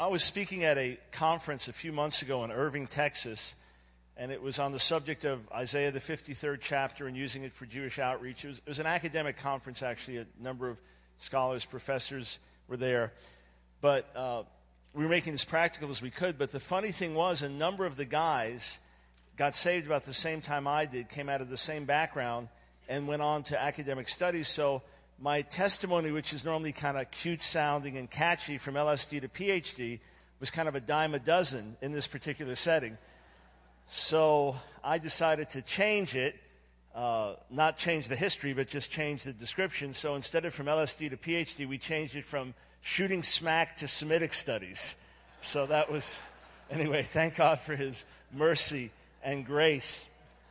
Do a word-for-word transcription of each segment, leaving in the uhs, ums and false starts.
I was speaking at a conference a few months ago in Irving, Texas, and it was on the subject of Isaiah the fifty-third chapter and using it for Jewish outreach. It was, it was an academic conference, actually. A number of scholars, professors were there. But uh, we were making it as practical as we could. But the funny thing was, a number of the guys got saved about the same time I did, came out of the same background, and went on to academic studies. So my testimony, which is normally kind of cute-sounding and catchy from L S D to P H D, was kind of a dime a dozen in this particular setting. So I decided to change it, uh, not change the history, but just change the description. So instead of from L S D to P H D, we changed it from shooting smack to Semitic studies. So that was, anyway, thank God for his mercy and grace.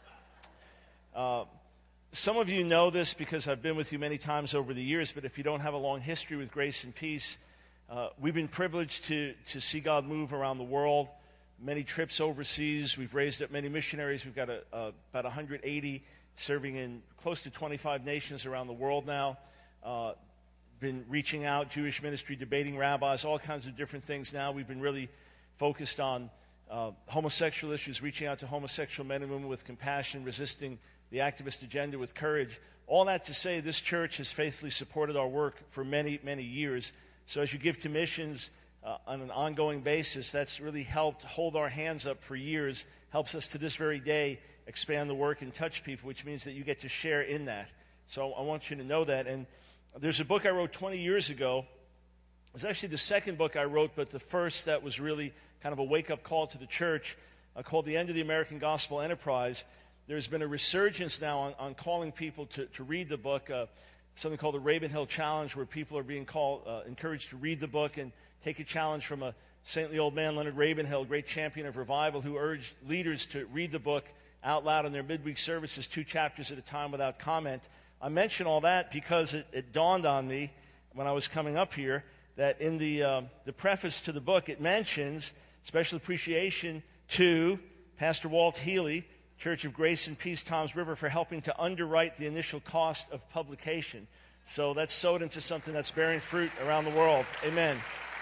Uh, Some of you know this because I've been with you many times over the years, but if you don't have a long history with Grace and Peace, uh, we've been privileged to, to see God move around the world, many trips overseas. We've raised up many missionaries. We've got a, a, about one hundred eighty serving in close to twenty-five nations around the world now. Uh, been reaching out, Jewish ministry, debating rabbis, all kinds of different things now. We've been really focused on uh, homosexual issues, reaching out to homosexual men and women with compassion, resisting the activist agenda with courage. All that to say, this church has faithfully supported our work for many, many years. So as you give to missions uh, on an ongoing basis, that's really helped hold our hands up for years, helps us to this very day expand the work and touch people, which means that you get to share in that. So I want you to know that. And there's a book I wrote twenty years ago. It was actually the second book I wrote, but the first that was really kind of a wake-up call to the church, uh, called The End of the American Gospel Enterprise. There's been a resurgence now on, on calling people to, to read the book, uh, something called the Ravenhill Challenge, where people are being called, uh, encouraged to read the book and take a challenge from a saintly old man, Leonard Ravenhill, great champion of revival, who urged leaders to read the book out loud in their midweek services, two chapters at a time without comment. I mention all that because it, it dawned on me when I was coming up here that in the, uh, the preface to the book, it mentions special appreciation to Pastor Walt Healy, Church of Grace and Peace, Toms River, for helping to underwrite the initial cost of publication. So that's sowed into something that's bearing fruit around the world. Amen.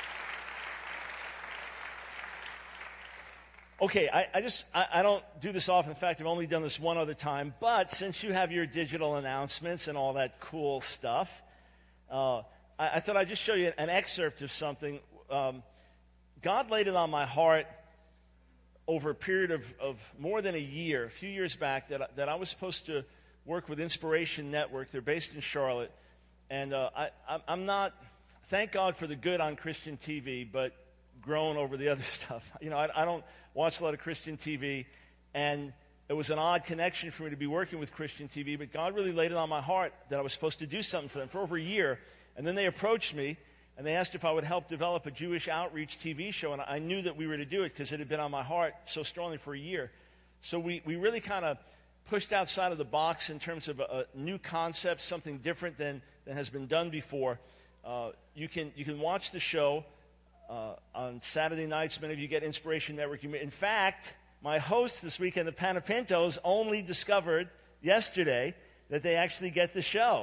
Okay, I, I just, I, I don't do this often. In fact, I've only done this one other time. But since you have your digital announcements and all that cool stuff, uh, I, I thought I'd just show you an excerpt of something. Um, God laid it on my heart over a period of, of more than a year, a few years back, that, that I was supposed to work with Inspiration Network. They're based in Charlotte. And uh, I, I'm not, thank God for the good on Christian T V, but grown over the other stuff. You know, I, I don't watch a lot of Christian T V, and it was an odd connection for me to be working with Christian T V, but God really laid it on my heart that I was supposed to do something for them for over a year. And then they approached me, and they asked if I would help develop a Jewish outreach T V show, and I knew that we were to do it because it had been on my heart so strongly for a year. So we, we really kind of pushed outside of the box in terms of a, a new concept, something different than, than has been done before. Uh, you can you can watch the show uh, on Saturday nights. Many of you get Inspiration Network. In fact, my host this weekend, the Panapintos, only discovered yesterday that they actually get the show.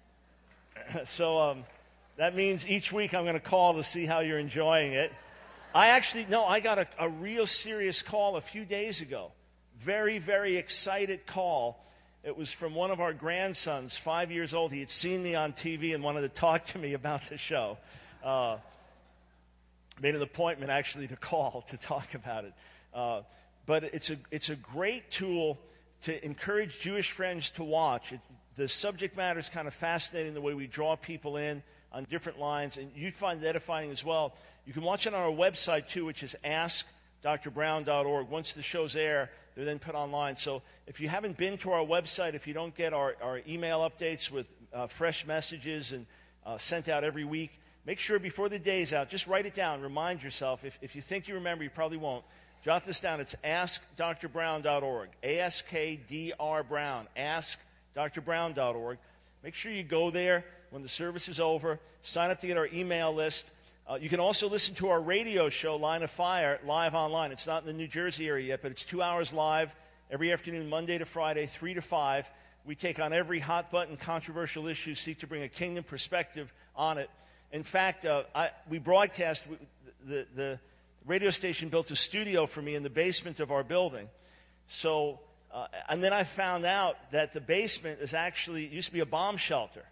so... Um, That means each week I'm going to call to see how you're enjoying it. I actually, no, I got a, a real serious call a few days ago. Very, very excited call. It was from one of our grandsons, five years old. He had seen me on T V and wanted to talk to me about the show. Uh, made an appointment, actually, to call to talk about it. Uh, but it's a, it's a great tool to encourage Jewish friends to watch. It, the subject matter is kind of fascinating, the way we draw people in on different lines, and you'd find it edifying as well. You can watch it on our website, too, which is ask dr brown dot org. Once the shows air, they're then put online. So if you haven't been to our website, if you don't get our, our email updates with uh, fresh messages and uh, sent out every week, make sure before the day's out, just write it down. Remind yourself. If, if you think you remember, you probably won't. Jot this down. It's ask dr brown dot org. A S K D R Brown. ask dr brown dot org. Make sure you go there when the service is over. Sign up to get our email list. Uh, you can also listen to our radio show, Line of Fire, live online. It's not in the New Jersey area yet, but it's two hours live every afternoon, Monday to Friday, three to five. We take on every hot-button controversial issue, seek to bring a kingdom perspective on it. In fact, uh, I, we broadcast, the, the radio station built a studio for me in the basement of our building. So, uh, and then I found out that the basement is actually, it used to be a bomb shelter.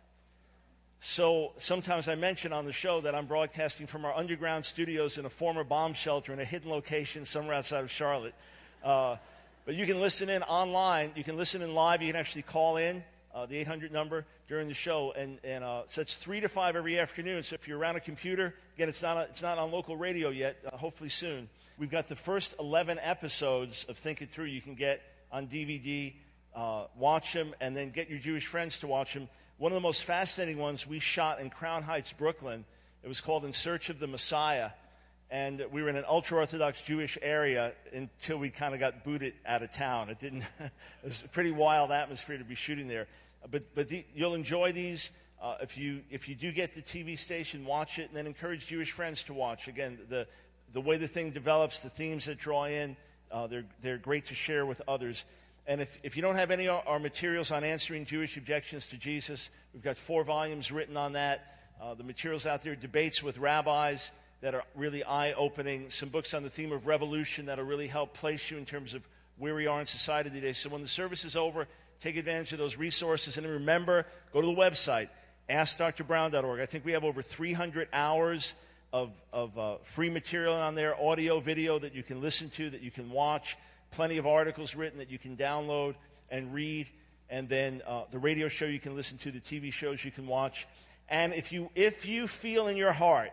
So sometimes I mention on the show that I'm broadcasting from our underground studios in a former bomb shelter in a hidden location somewhere outside of Charlotte. Uh, but you can listen in online. You can listen in live. You can actually call in uh, the eight hundred number during the show. And, and uh, so it's three to five every afternoon. So if you're around a computer, again, it's not, a, it's not on local radio yet, uh, hopefully soon. We've got the first eleven episodes of Think It Through you can get on D V D. Uh, watch them, and then get your Jewish friends to watch them. One of the most fascinating ones we shot in Crown Heights, Brooklyn. It was called In Search of the Messiah. And we were in an ultra-Orthodox Jewish area until we kind of got booted out of town. It didn't. It was a pretty wild atmosphere to be shooting there. But but the, you'll enjoy these. Uh, if you if you do get the T V station, watch it, and then encourage Jewish friends to watch. Again, the the way the thing develops, the themes that draw in, uh, they're they're great to share with others. And if, if you don't have any of our materials on answering Jewish objections to Jesus, we've got four volumes written on that. Uh, the materials out there, debates with rabbis that are really eye-opening, some books on the theme of revolution that will really help place you in terms of where we are in society today. So when the service is over, take advantage of those resources. And remember, go to the website, ask dr brown dot org. I think we have over three hundred hours of, of uh, free material on there, audio, video that you can listen to, that you can watch. Plenty of articles written that you can download and read, and then uh, the radio show you can listen to, the T V shows you can watch. And if you if you feel in your heart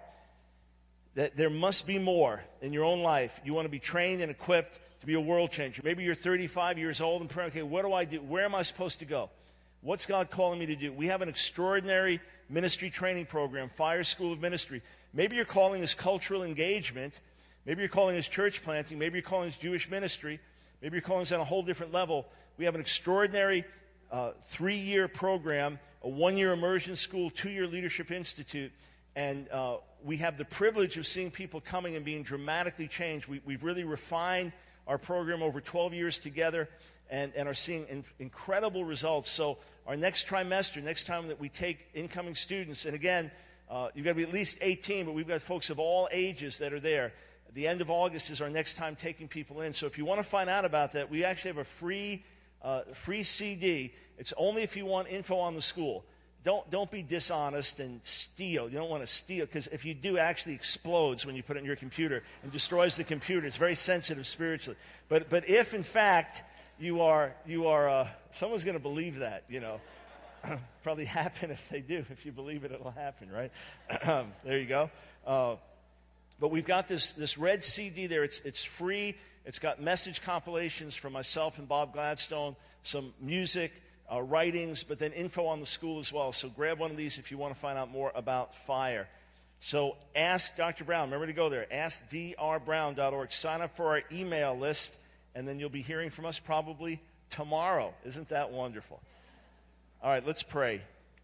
that there must be more in your own life, you want to be trained and equipped to be a world changer. Maybe you're thirty-five years old and praying, okay, what do I do? Where am I supposed to go? What's God calling me to do? We have an extraordinary ministry training program, Fire School of Ministry. Maybe your calling is cultural engagement. Maybe your calling is church planting. Maybe your calling is Jewish ministry. Maybe your calling is on a whole different level. We have an extraordinary uh, three-year program, a one-year immersion school, two-year leadership institute, and uh, we have the privilege of seeing people coming and being dramatically changed. We, we've really refined our program over twelve years together and, and are seeing in, incredible results. So our next trimester, next time that we take incoming students, and again, uh, you've got to be at least eighteen, but we've got folks of all ages that are there. The end of August is our next time taking people in. So if you want to find out about that, we actually have a free uh, free C D. It's only if you want info on the school. Don't don't be dishonest and steal. You don't want to steal, because if you do, it actually explodes when you put it in your computer and destroys the computer. It's very sensitive spiritually. But but if in fact you are you are uh, someone's going to believe that, you know. Probably happen if they do. If you believe it, it'll happen, right? There you go. Uh, But we've got this, this red C D there. It's, it's free. It's got message compilations from myself and Bob Gladstone, some music, uh, writings, but then info on the school as well. So grab one of these if you want to find out more about Fire. So ask Doctor Brown. Remember to go there. ask d r brown dot org. Sign up for our email list, and then you'll be hearing from us probably tomorrow. Isn't that wonderful? All right, let's pray.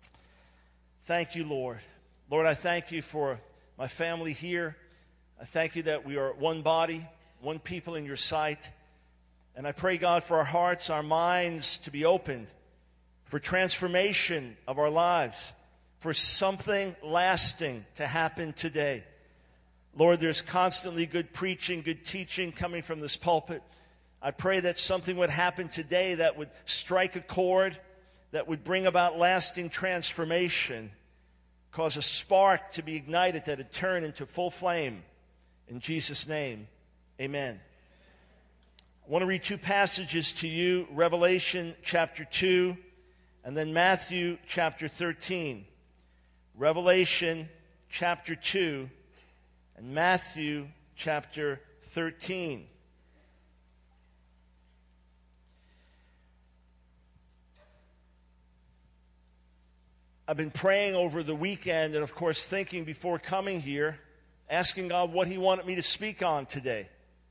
Thank you, Lord. Lord, I thank you for my family here. I thank you that we are one body, one people in your sight. And I pray, God, for our hearts, our minds to be opened, for transformation of our lives, for something lasting to happen today. Lord, there's constantly good preaching, good teaching coming from this pulpit. I pray that something would happen today that would strike a chord, that would bring about lasting transformation, cause a spark to be ignited that would turn into full flame. In Jesus' name, amen. I want to read two passages to you, Revelation chapter two, and then Matthew chapter thirteen. Revelation chapter two, and Matthew chapter thirteen. I've been praying over the weekend and, of course, thinking before coming here, asking God what He wanted me to speak on today.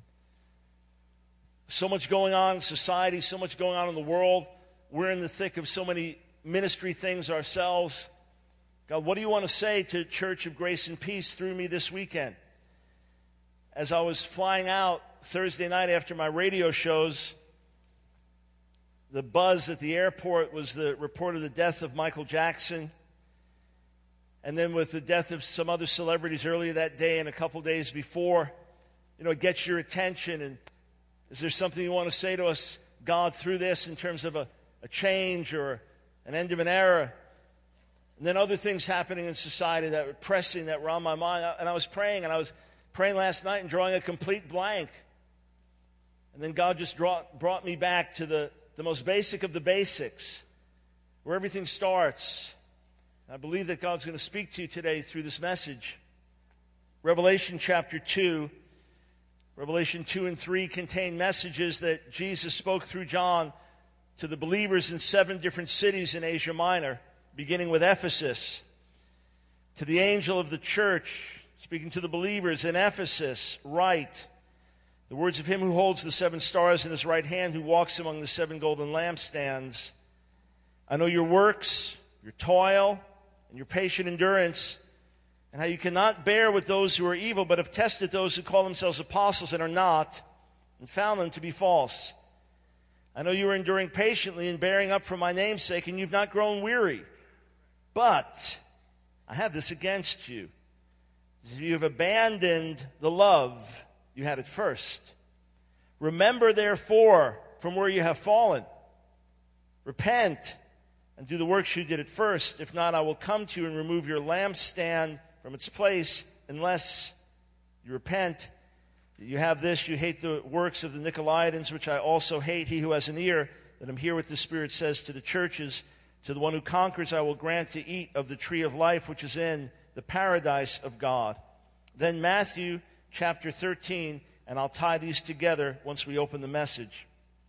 So much going on in society, so much going on in the world. We're in the thick of so many ministry things ourselves. God, what do you want to say to Church of Grace and Peace through me this weekend? As I was flying out Thursday night after my radio shows, the buzz at the airport was the report of the death of Michael Jackson. And then with the death of some other celebrities earlier that day and a couple days before, you know, it gets your attention. And is there something you want to say to us, God, through this in terms of a, a change or an end of an era? And then other things happening in society that were pressing, that were on my mind. And I was praying, and I was praying last night and drawing a complete blank. And then God just draw, brought me back to the, the most basic of the basics, where everything starts. I believe that God's going to speak to you today through this message. Revelation chapter two, Revelation two and three contain messages that Jesus spoke through John to the believers in seven different cities in Asia Minor, beginning with Ephesus. To the angel of the church, speaking to the believers in Ephesus, write, the words of him who holds the seven stars in his right hand, who walks among the seven golden lampstands. I know your works, your toil, and your patient endurance, and how you cannot bear with those who are evil, but have tested those who call themselves apostles and are not, and found them to be false. I know you are enduring patiently and bearing up for my name's sake, and you've not grown weary. But I have this against you. You have abandoned the love you had at first. Remember, therefore, from where you have fallen. Repent and do the works you did at first. If not, I will come to you and remove your lampstand from its place, unless you repent. You have this, you hate the works of the Nicolaitans, which I also hate. He who has an ear, let him hear what the Spirit says to the churches. To the one who conquers, I will grant to eat of the tree of life, which is in the paradise of God. Then Matthew chapter thirteen, and I'll tie these together once we open the message.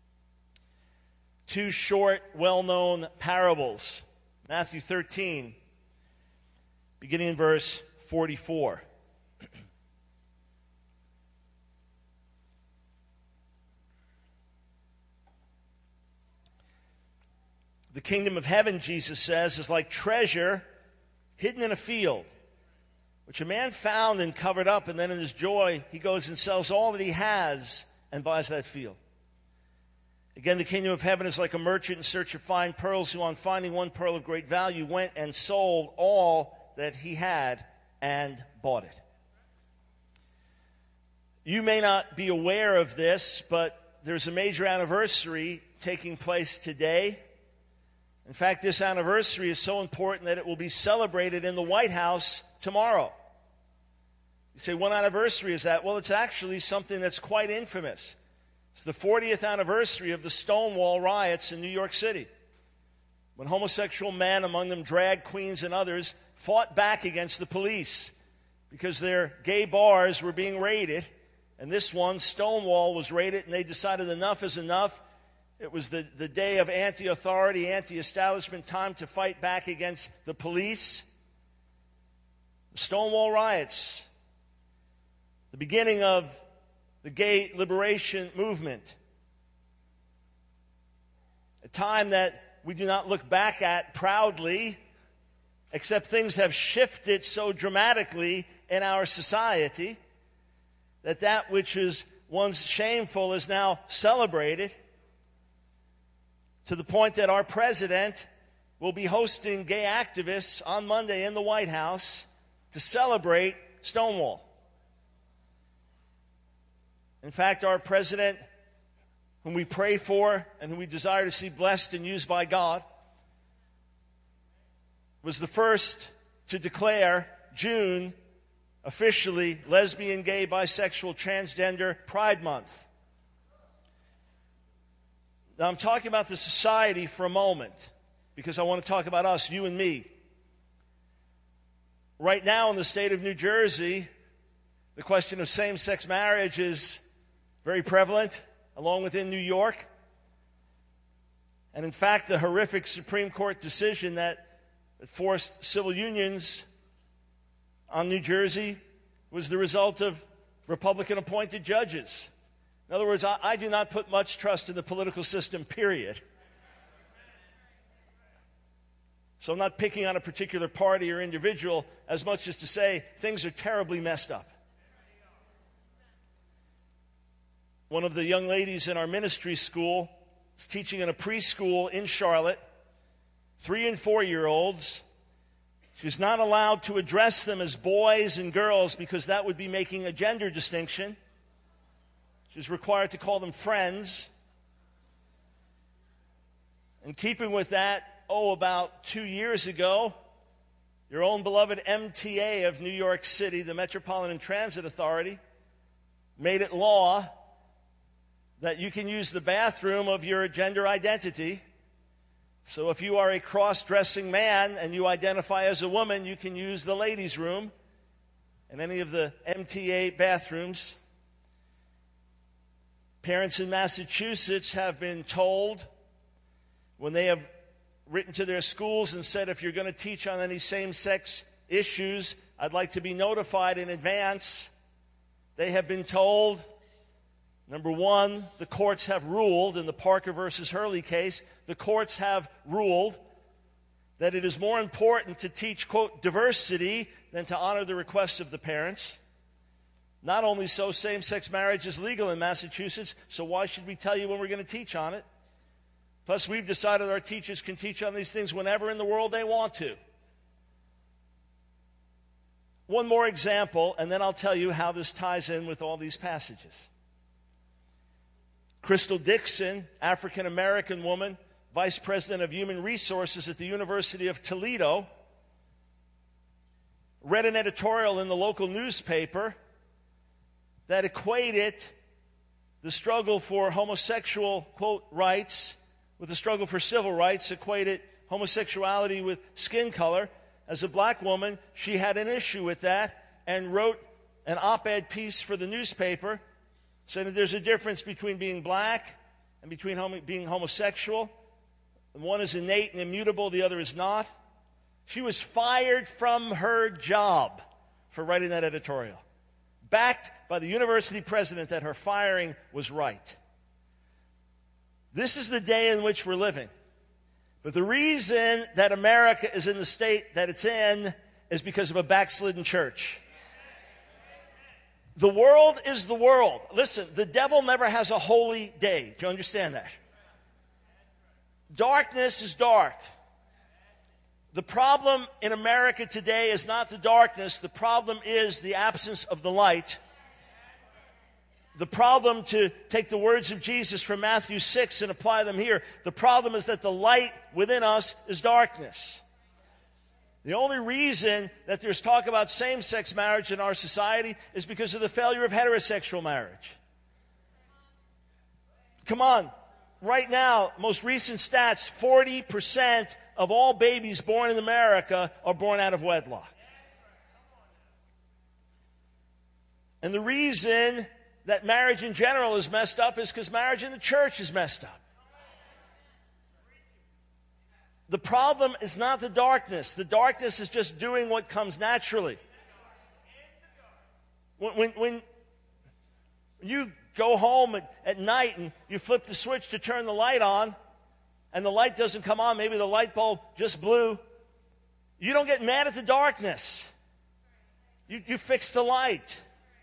Two short, well-known parables. Matthew thirteen, beginning in verse forty-four. The kingdom of heaven, Jesus says, is like treasure hidden in a field, which a man found and covered up, and then in his joy he goes and sells all that he has and buys that field. Again, the kingdom of heaven is like a merchant in search of fine pearls, who on finding one pearl of great value went and sold all that he had and bought it. You may not be aware of this, but there's a major anniversary taking place today. In fact, this anniversary is so important that it will be celebrated in the White House tomorrow. You say, what anniversary is that? Well, it's actually something that's quite infamous. It's the fortieth anniversary of the Stonewall riots in New York City, when homosexual men, among them drag queens and others, fought back against the police because their gay bars were being raided. And this one, Stonewall, was raided, and they decided enough is enough. It was the, the day of anti-authority, anti-establishment, time to fight back against the police. The Stonewall riots, the beginning of the gay liberation movement, a time that we do not look back at proudly, except things have shifted so dramatically in our society that that which is once shameful is now celebrated, to the point that our president will be hosting gay activists on Monday in the White House to celebrate Stonewall. In fact, our president, whom we pray for and whom we desire to see blessed and used by God, was the first to declare June officially lesbian, gay, bisexual, transgender Pride Month. Now, I'm talking about the society for a moment because I want to talk about us, you and me. Right now in the state of New Jersey, the question of same-sex marriage is very prevalent, along with in New York. And in fact, the horrific Supreme Court decision that, that forced civil unions on New Jersey was the result of Republican-appointed judges. In other words, I, I do not put much trust in the political system, period. So I'm not picking on a particular party or individual as much as to say things are terribly messed up. One of the young ladies in our ministry school is teaching in a preschool in Charlotte, three and four-year-olds, She's not allowed to address them as boys and girls because that would be making a gender distinction. She's required to call them friends. In keeping with that, oh, about two years ago, your own beloved M T A of New York City, the Metropolitan Transit Authority, made it law that you can use the bathroom of your gender identity. So if you are a cross-dressing man and you identify as a woman, you can use the ladies' room in any of the M T A bathrooms. Parents in Massachusetts have been told, when they have written to their schools and said, if you're going to teach on any same-sex issues, I'd like to be notified in advance. They have been told, number one, the courts have ruled in the Parker versus Hurley case, the courts have ruled that it is more important to teach, quote, diversity than to honor the requests of the parents. Not only so, same-sex marriage is legal in Massachusetts, so why should we tell you when we're going to teach on it? Plus, we've decided our teachers can teach on these things whenever in the world they want to. One more example, and then I'll tell you how this ties in with all these passages. Crystal Dixon, African-American woman, Vice President of Human Resources at the University of Toledo, read an editorial in the local newspaper that equated the struggle for homosexual, quote, rights with the struggle for civil rights, equated homosexuality with skin color. As a black woman, she had an issue with that and wrote an op-ed piece for the newspaper saying that there's a difference between being black and between homo- being homosexual. One is innate and immutable, the other is not. She was fired from her job for writing that editorial, backed by the university president that her firing was right. This is the day in which we're living. But the reason that America is in the state that it's in is because of a backslidden church. The world is the world. Listen, the devil never has a holy day. Do you understand that? Darkness is dark. The problem in America today is not the darkness. The problem is the absence of the light. The problem, to take the words of Jesus from Matthew six and apply them here, the problem is that the light within us is darkness. The only reason that there's talk about same-sex marriage in our society is because of the failure of heterosexual marriage. Come on. Right now, most recent stats, forty percent of all babies born in America are born out of wedlock. And the reason that marriage in general is messed up is because marriage in the church is messed up. The problem is not the darkness. The darkness is just doing what comes naturally. When, when, when you go home at, at night and you flip the switch to turn the light on, and the light doesn't come on, maybe the light bulb just blew, you don't get mad at the darkness. You, you fix the light.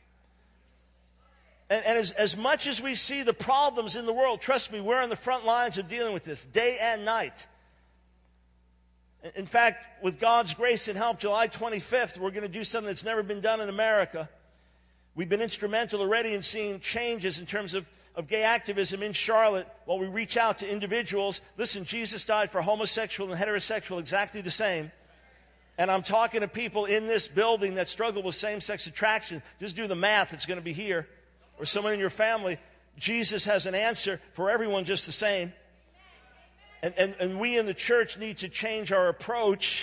And, and as, as much as we see the problems in the world, trust me, we're on the front lines of dealing with this day and night. In fact, with God's grace and help, July twenty-fifth, we're going to do something that's never been done in America. We've been instrumental already in seeing changes in terms of, of gay activism in Charlotte while we reach out to individuals. Listen, Jesus died for homosexual and heterosexual exactly the same. And I'm talking to people in this building that struggle with same-sex attraction. Just do the math, it's going to be here. Or someone in your family. Jesus has an answer for everyone just the same. And, and, and we in the church need to change our approach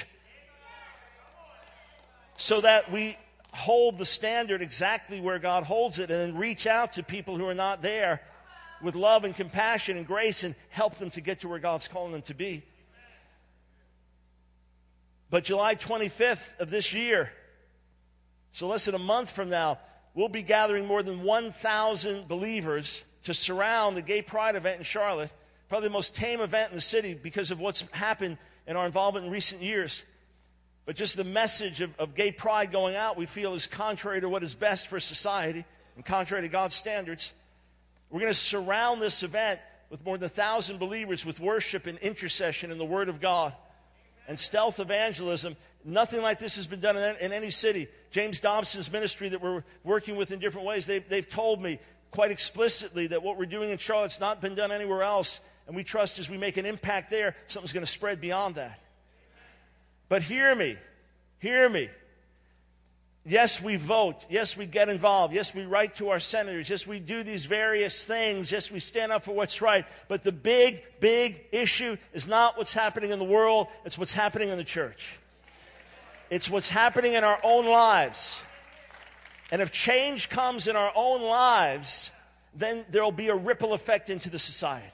so that we hold the standard exactly where God holds it, and then reach out to people who are not there with love and compassion and grace and help them to get to where God's calling them to be. But July twenty-fifth of this year, so less than a month from now, we'll be gathering more than one thousand believers to surround the Gay Pride event in Charlotte, probably the most tame event in the city because of what's happened in our involvement in recent years. But just the message of, of Gay Pride going out, we feel, is contrary to what is best for society and contrary to God's standards. We're going to surround this event with more than one thousand believers with worship and intercession and the Word of God. and stealth evangelism. Nothing like this has been done in, in any city. James Dobson's ministry that we're working with in different ways, they've, they've told me quite explicitly that what we're doing in Charlotte's not been done anywhere else. And we trust as we make an impact there, something's going to spread beyond that. But hear me. Hear me. Yes, we vote. Yes, we get involved. Yes, we write to our senators. Yes, we do these various things. Yes, we stand up for what's right. But the big, big issue is not what's happening in the world. It's what's happening in the church. It's what's happening in our own lives. And if change comes in our own lives, then there'll be a ripple effect into the society.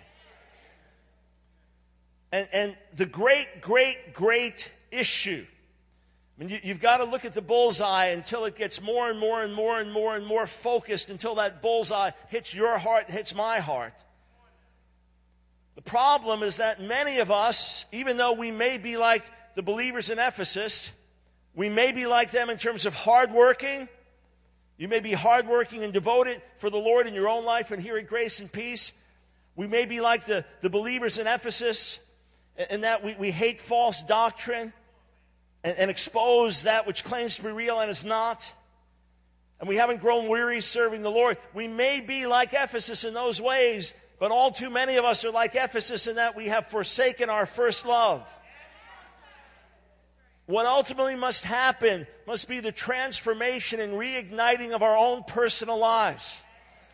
And, and the great, great, great issue, I mean, you, you've got to look at the bullseye until it gets more and more and more and more and more focused until that bullseye hits your heart and hits my heart. The problem is that many of us, even though we may be like the believers in Ephesus, we may be like them in terms of hardworking. You may be hardworking and devoted for the Lord in your own life and here at Grace and Peace. We may be like the, the believers in Ephesus in that we, we hate false doctrine and, and expose that which claims to be real and is not. And we haven't grown weary serving the Lord. We may be like Ephesus in those ways, but all too many of us are like Ephesus in that we have forsaken our first love. What ultimately must happen must be the transformation and reigniting of our own personal lives.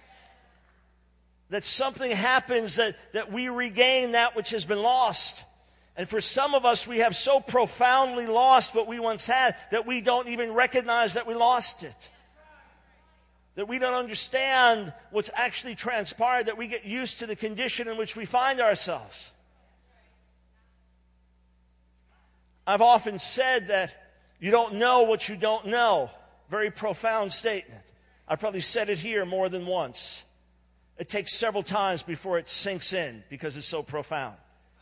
That something happens, that, that we regain that which has been lost. And for some of us, we have so profoundly lost what we once had that we don't even recognize that we lost it. That we don't understand what's actually transpired, that we get used to the condition in which we find ourselves. I've often said that you don't know what you don't know. Very profound statement. I've probably said it here more than once. It takes several times before it sinks in because it's so profound.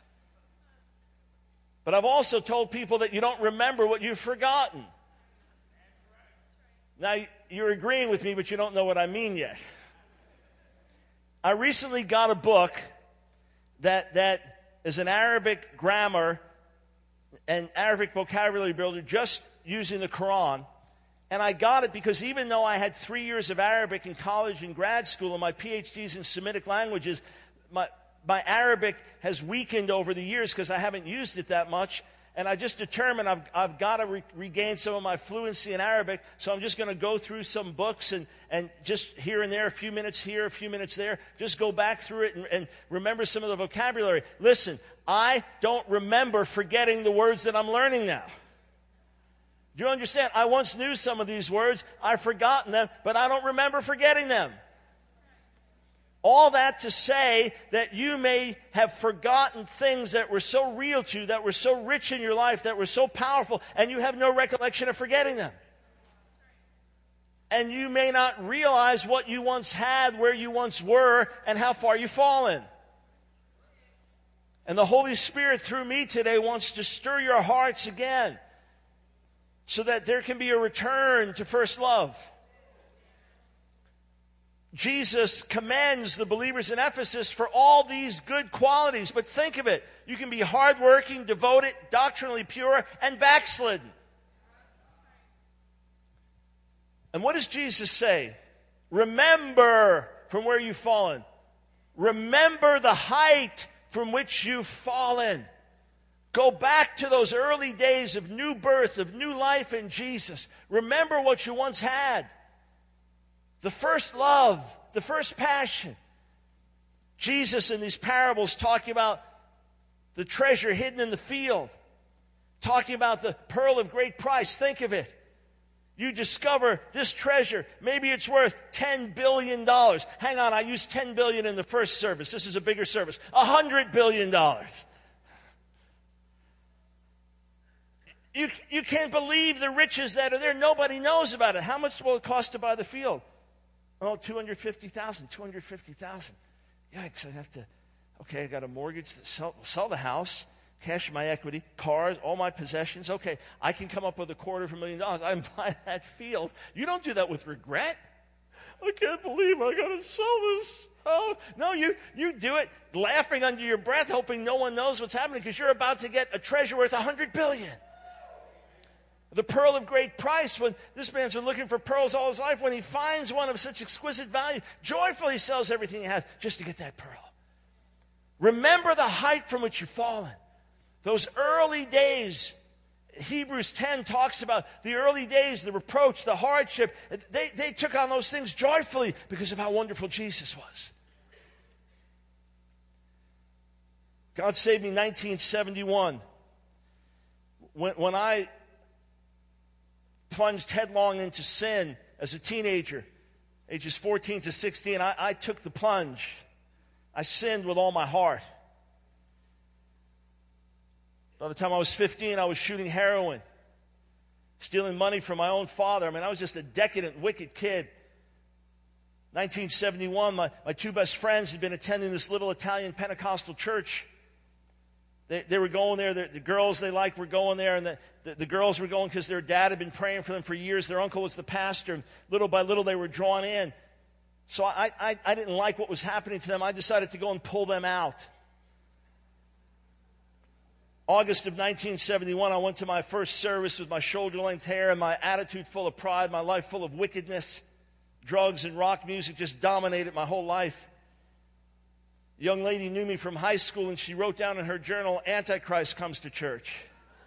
But I've also told people that you don't remember what you've forgotten. Now, you're agreeing with me, but you don't know what I mean yet. I recently got a book that, that is an Arabic grammar and Arabic vocabulary builder just using the Quran. And I got it because even though I had three years of Arabic in college and grad school and my P H Ds in Semitic languages, my, my Arabic has weakened over the years because I haven't used it that much. And I just determined I've, I've got to re- regain some of my fluency in Arabic. So I'm just going to go through some books and, and just here and there, a few minutes here, a few minutes there, just go back through it and, and remember some of the vocabulary. Listen, I don't remember forgetting the words that I'm learning now. Do you understand? I once knew some of these words. I've forgotten them, but I don't remember forgetting them. All that to say that you may have forgotten things that were so real to you, that were so rich in your life, that were so powerful, and you have no recollection of forgetting them. And you may not realize what you once had, where you once were, and how far you've fallen. And the Holy Spirit, through me today, wants to stir your hearts again so that there can be a return to first love. Jesus commends the believers in Ephesus for all these good qualities. But think of it. You can be hardworking, devoted, doctrinally pure, and backslidden. And what does Jesus say? Remember from where you've fallen. Remember the height from which you've fallen. Go back to those early days of new birth, of new life in Jesus. Remember what you once had. The first love, the first passion. Jesus in these parables talking about the treasure hidden in the field. Talking about the pearl of great price. Think of it. You discover this treasure. Maybe it's worth ten billion dollars. Hang on, I used ten billion dollars in the first service. This is a bigger service. one hundred billion dollars. You, you can't believe the riches that are there. Nobody knows about it. How much will it cost to buy the field? Oh, two hundred fifty thousand dollars. two hundred fifty thousand dollars. Yikes, I have to, okay, I got a mortgage to sell, sell the house, cash my equity, cars, all my possessions. Okay, I can come up with a quarter of a million dollars. I can buy that field. You don't do that with regret. I can't believe I got to sell this Oh, no, you, you do it laughing under your breath, hoping no one knows what's happening because you're about to get a treasure worth a hundred billion. The pearl of great price. When this man's been looking for pearls all his life, when he finds one of such exquisite value, joyfully sells everything he has just to get that pearl. Remember the height from which you've fallen. Those early days, Hebrews ten talks about the early days, the reproach, the hardship. They, they took on those things joyfully because of how wonderful Jesus was. God saved me in nineteen seventy-one. When, when I plunged headlong into sin as a teenager, ages fourteen to sixteen, I, I took the plunge. I sinned with all my heart. By the time I was fifteen, I was shooting heroin, stealing money from my own father. I mean, I was just a decadent, wicked kid. nineteen seventy-one, my, my two best friends had been attending this little Italian Pentecostal church. They, they were going there. The, the girls they liked were going there, and the, the, the girls were going because their dad had been praying for them for years. Their uncle was the pastor, and little by little they were drawn in. So I, I, I didn't like what was happening to them. I decided to go and pull them out. August of nineteen seventy-one, I went to my first service with my shoulder-length hair and my attitude full of pride, my life full of wickedness. Drugs and rock music just dominated my whole life. A young lady knew me from high school, and she wrote down in her journal, "Antichrist comes to church."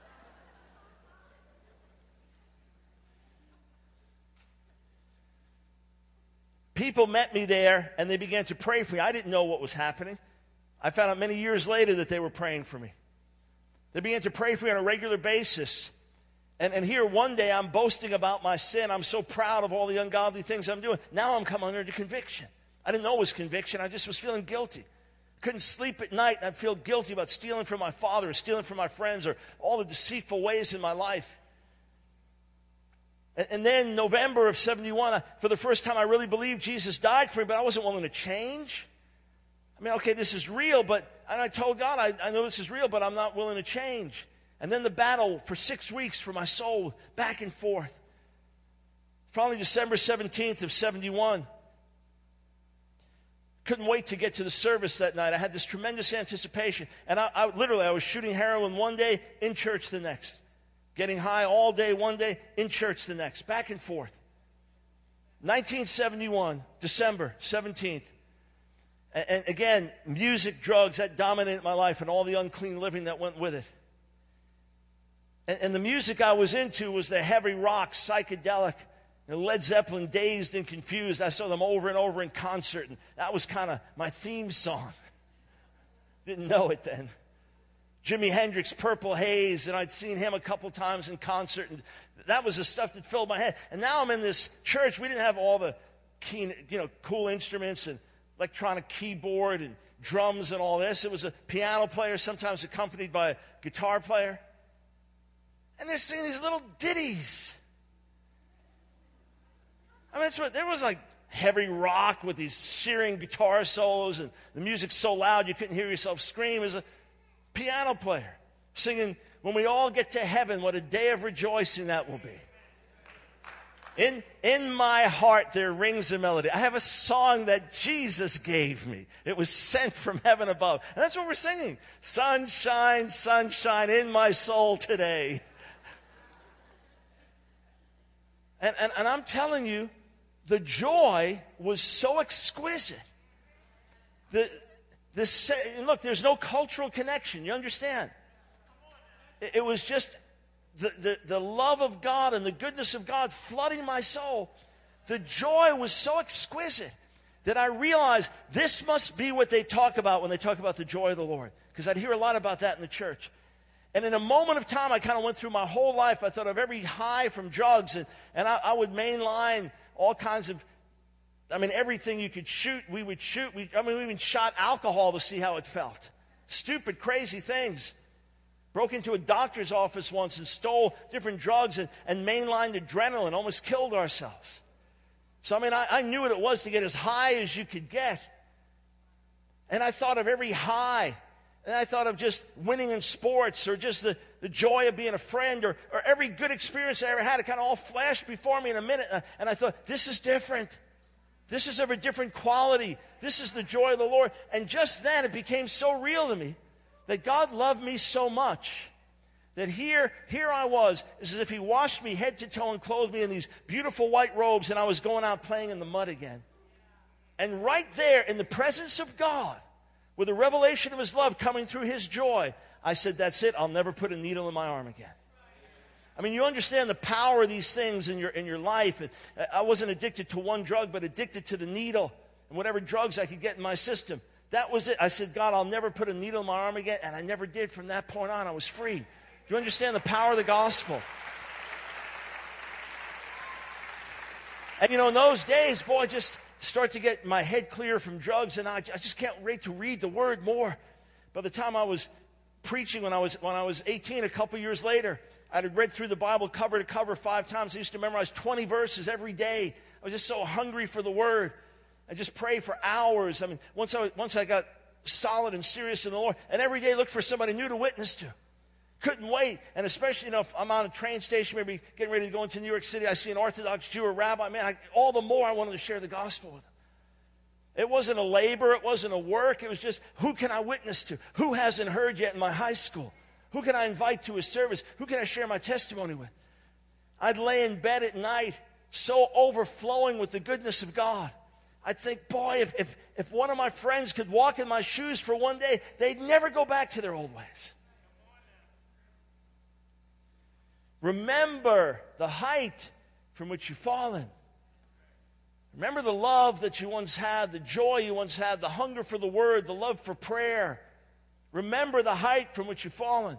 People met me there, and they began to pray for me. I didn't know what was happening. I found out many years later that they were praying for me. They began to pray for me on a regular basis. And, and here one day I'm boasting about my sin. I'm so proud of all the ungodly things I'm doing. Now I'm coming under conviction. I didn't know it was conviction. I just was feeling guilty. Couldn't sleep at night, and I'd feel guilty about stealing from my father or stealing from my friends or all the deceitful ways in my life. And, and then November of seventy-one, I, for the first time I really believed Jesus died for me, but I wasn't willing to change. I mean, okay, this is real, but and I told God, I, I know this is real, but I'm not willing to change. And then the battle for six weeks for my soul, back and forth. Finally, December seventeenth of seventy-one. Couldn't wait to get to the service that night. I had this tremendous anticipation. And I, I literally, I was shooting heroin one day, in church the next. Getting high all day one day, in church the next. Back and forth. nineteen seventy-one, December seventeenth. And, and again, music, drugs, that dominated my life and all the unclean living that went with it. And, and the music I was into was the heavy rock, psychedelic, Led Zeppelin, Dazed and Confused. I saw them over and over in concert, and that was kind of my theme song. Didn't know it then. Jimi Hendrix, Purple Haze, and I'd seen him a couple times in concert, and that was the stuff that filled my head. And now I'm in this church. We didn't have all the key, you know, cool instruments and electronic keyboard and drums and all this. It was a piano player, sometimes accompanied by a guitar player. And they're singing these little ditties. I mean, that's what, there was like heavy rock with these searing guitar solos, and the music's so loud you couldn't hear yourself scream. As a piano player singing, "When we all get to heaven, what a day of rejoicing that will be. In, in my heart there rings a melody." I have a song that Jesus gave me. It was sent from heaven above. And that's what we're singing. Sunshine, sunshine in my soul today. And, and, and I'm telling you, the joy was so exquisite. The, the, look, there's no cultural connection. You understand? It, it was just the, the, the love of God and the goodness of God flooding my soul. The joy was so exquisite that I realized this must be what they talk about when they talk about the joy of the Lord. Because I'd hear a lot about that in the church. And in a moment of time, I kind of went through my whole life. I thought of every high from drugs, and, and I, I would mainline all kinds of, I mean, everything you could shoot, we would shoot. We, I mean, we even shot alcohol to see how it felt. Stupid, crazy things. Broke into a doctor's office once and stole different drugs and, and mainlined adrenaline, almost killed ourselves. So, I mean, I, I knew what it was to get as high as you could get. And I thought of every high. And I thought of just winning in sports, or just the, the joy of being a friend, or, or every good experience I ever had. It kind of all flashed before me in a minute. And I thought, this is different. This is of a different quality. This is the joy of the Lord. And just then it became so real to me that God loved me so much that here, here I was, it's as if he washed me head to toe and clothed me in these beautiful white robes, and I was going out playing in the mud again. And right there in the presence of God, with a revelation of his love coming through his joy, I said, that's it. I'll never put a needle in my arm again. I mean, you understand the power of these things in your, in your life. And I wasn't addicted to one drug, but addicted to the needle and whatever drugs I could get in my system. That was it. I said, God, I'll never put a needle in my arm again. And I never did. From that point on, I was free. Do you understand the power of the gospel? And you know, in those days, boy, I just start to get my head clear from drugs, and I, I just can't wait to read the word more. By the time I was preaching, when I was when I was eighteen, a couple years later, I had read through the Bible cover to cover five times. I used to memorize twenty verses every day. I was just so hungry for the word. I just prayed for hours. I mean, once I once I got solid and serious in the Lord, and every day looked for somebody new to witness to. Couldn't wait. And especially, you know, if I'm on a train station, maybe getting ready to go into New York City, I see an Orthodox Jew or rabbi, man, I, all the more I wanted to share the gospel with them. It wasn't a labor. It wasn't a work. It was just, who can I witness to? Who hasn't heard yet in my high school? Who can I invite to a service? Who can I share my testimony with? I'd lay in bed at night so overflowing with the goodness of God. I'd think, boy, if, if, if one of my friends could walk in my shoes for one day, they'd never go back to their old ways. Remember the height from which you've fallen. Remember the love that you once had, the joy you once had, the hunger for the word, the love for prayer. Remember the height from which you've fallen.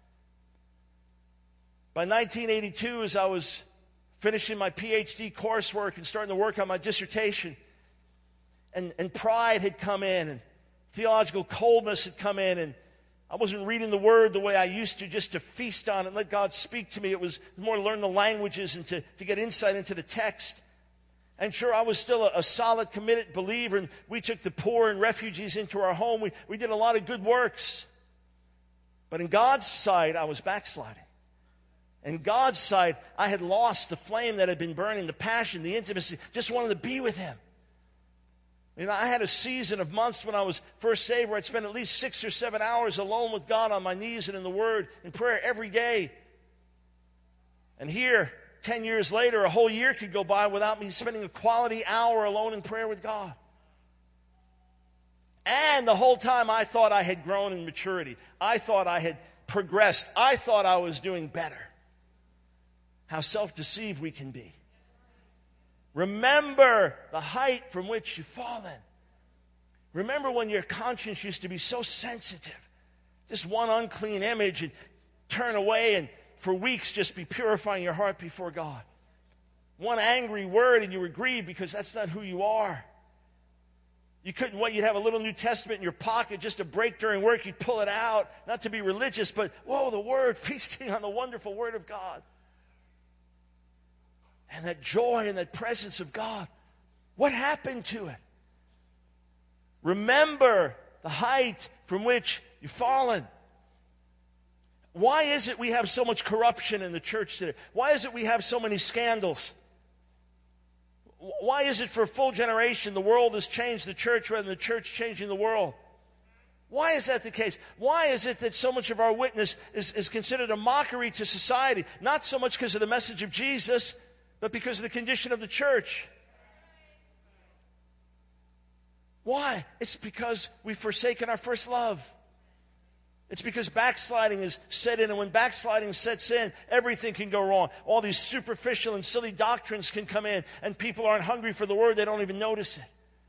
By nineteen eighty-two, as I was finishing my P H D coursework and starting to work on my dissertation, and, and pride had come in, and theological coldness had come in, and I wasn't reading the word the way I used to, just to feast on it and let God speak to me. It was more to learn the languages and to, to get insight into the text. And sure, I was still a, a solid, committed believer, and we took the poor and refugees into our home. We, we did a lot of good works. But in God's sight, I was backsliding. In God's sight, I had lost the flame that had been burning, the passion, the intimacy, just wanted to be with him. You know, I had a season of months when I was first saved where I'd spend at least six or seven hours alone with God on my knees and in the Word, in prayer every day. And here, ten years later, a whole year could go by without me spending a quality hour alone in prayer with God. And the whole time I thought I had grown in maturity. I thought I had progressed. I thought I was doing better. How self-deceived we can be. Remember the height from which you've fallen. Remember when your conscience used to be so sensitive. Just one unclean image and turn away and for weeks just be purifying your heart before God. One angry word and you were grieved because that's not who you are. You couldn't wait. You'd have a little New Testament in your pocket, just a break during work. You'd pull it out, not to be religious, but, whoa, the Word, feasting on the wonderful Word of God. And that joy and that presence of God, what happened to it? Remember the height from which you've fallen. Why is it we have so much corruption in the church today? Why is it we have so many scandals? Why is it for a full generation the world has changed the church rather than the church changing the world? Why is that the case? Why is it that so much of our witness is, is considered a mockery to society? Not so much because of the message of Jesus, but because of the condition of the church. Why? It's because we've forsaken our first love. It's because backsliding is set in, and when backsliding sets in, everything can go wrong. All these superficial and silly doctrines can come in, and people aren't hungry for the word, they don't even notice it.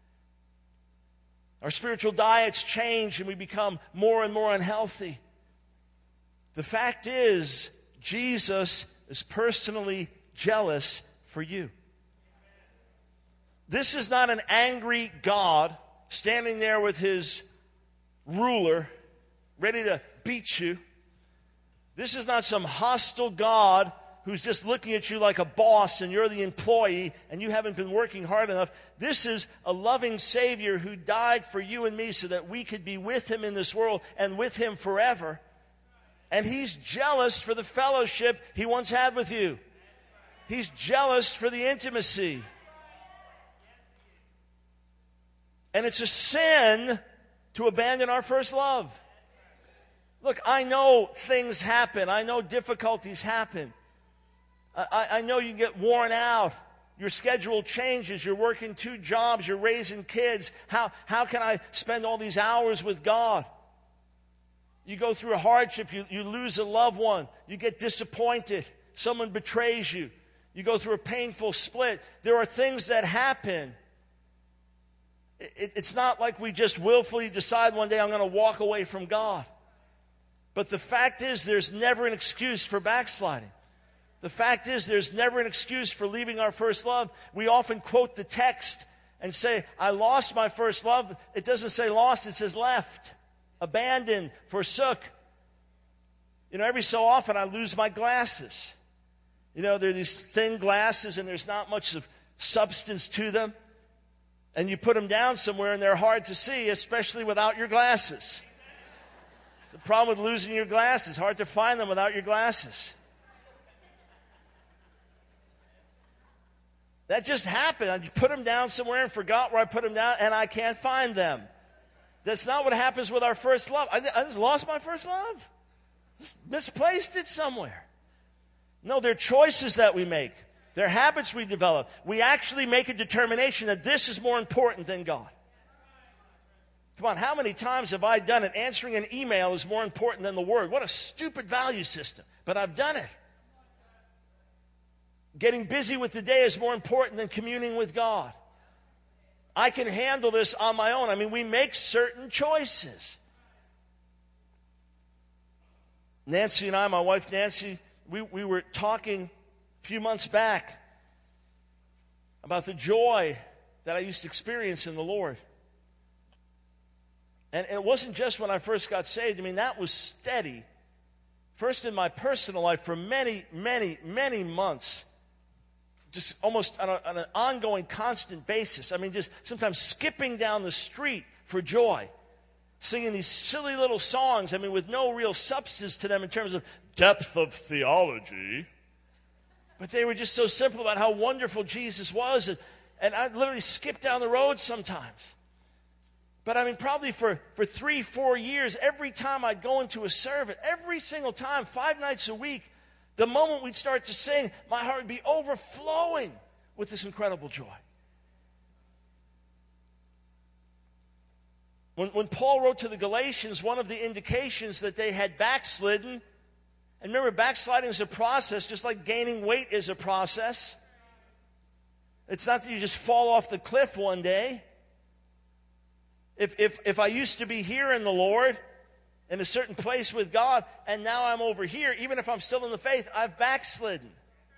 Our spiritual diets change, and we become more and more unhealthy. The fact is, Jesus is personally jealous for you. This is not an angry God standing there with his ruler ready to beat you. This is not some hostile God who's just looking at you like a boss and you're the employee and you haven't been working hard enough. This is a loving Savior who died for you and me so that we could be with him in this world and with him forever. And he's jealous for the fellowship he once had with you. He's jealous for the intimacy. And it's a sin to abandon our first love. Look, I know things happen. I know difficulties happen. I, I know you get worn out. Your schedule changes. You're working two jobs. You're raising kids. How, how can I spend all these hours with God? You go through a hardship. You, you lose a loved one. You get disappointed. Someone betrays you. You go through a painful split. There are things that happen. It, it's not like we just willfully decide one day I'm going to walk away from God. But the fact is, there's never an excuse for backsliding. The fact is, there's never an excuse for leaving our first love. We often quote the text and say, I lost my first love. It doesn't say lost, it says left, abandoned, forsook. You know, every so often I lose my glasses. You know, they're these thin glasses and there's not much of substance to them. And you put them down somewhere and they're hard to see, especially without your glasses. It's a problem with losing your glasses. Hard to find them without your glasses. That just happened. I put them down somewhere and forgot where I put them down, and I can't find them. That's not what happens with our first love. I, I just lost my first love. Just misplaced it somewhere. No, they're choices that we make. They're habits we develop. We actually make a determination that this is more important than God. Come on, how many times have I done it? Answering an email is more important than the Word. What a stupid value system. But I've done it. Getting busy with the day is more important than communing with God. I can handle this on my own. I mean, we make certain choices. Nancy and I, my wife Nancy, we, we were talking a few months back about the joy that I used to experience in the Lord. And it wasn't just when I first got saved. I mean, that was steady. First in my personal life for many, many, many months. Just almost on, a, on an ongoing, constant basis. I mean, just sometimes skipping down the street for joy. Singing these silly little songs, I mean, with no real substance to them in terms of depth of theology. But they were just so simple about how wonderful Jesus was. And, and I'd literally skip down the road sometimes. But I mean, probably for, for three, four years, every time I'd go into a service, every single time, five nights a week, the moment we'd start to sing, my heart would be overflowing with this incredible joy. When, when Paul wrote to the Galatians, one of the indications that they had backslidden, and remember, backsliding is a process, just like gaining weight is a process. It's not that you just fall off the cliff one day. If, if, if I used to be here in the Lord, in a certain place with God, and now I'm over here, even if I'm still in the faith, I've backslidden.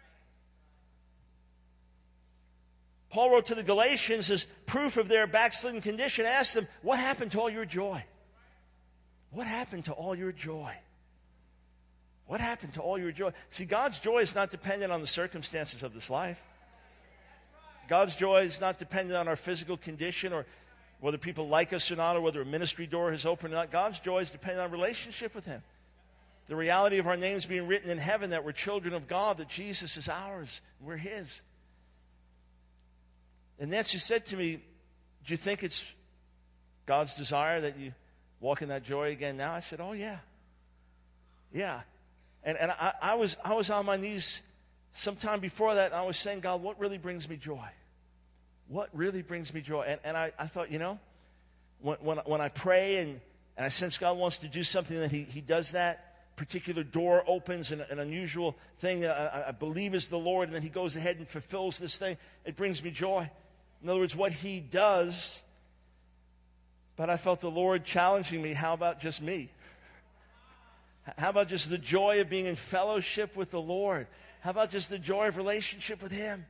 Paul wrote to the Galatians as proof of their backslidden condition, asked them, what happened to all your joy? What happened to all your joy? What happened to all your joy? See, God's joy is not dependent on the circumstances of this life. God's joy is not dependent on our physical condition or whether people like us or not, or whether a ministry door has opened or not. God's joy is dependent on relationship with Him. The reality of our names being written in heaven, that we're children of God, that Jesus is ours, we're His. And Nancy said to me, do you think it's God's desire that you walk in that joy again now? I said, oh yeah. Yeah. And, and I, I, was, I was on my knees sometime before that, and I was saying, God, what really brings me joy? What really brings me joy? And, and I, I thought, you know, when, when, when I pray and, and I sense God wants to do something, that he, he does that particular door opens, and an unusual thing that I, I believe is the Lord, and then He goes ahead and fulfills this thing. It brings me joy. In other words, what He does. But I felt the Lord challenging me, how about just me? How about just the joy of being in fellowship with the Lord? How about just the joy of relationship with Him?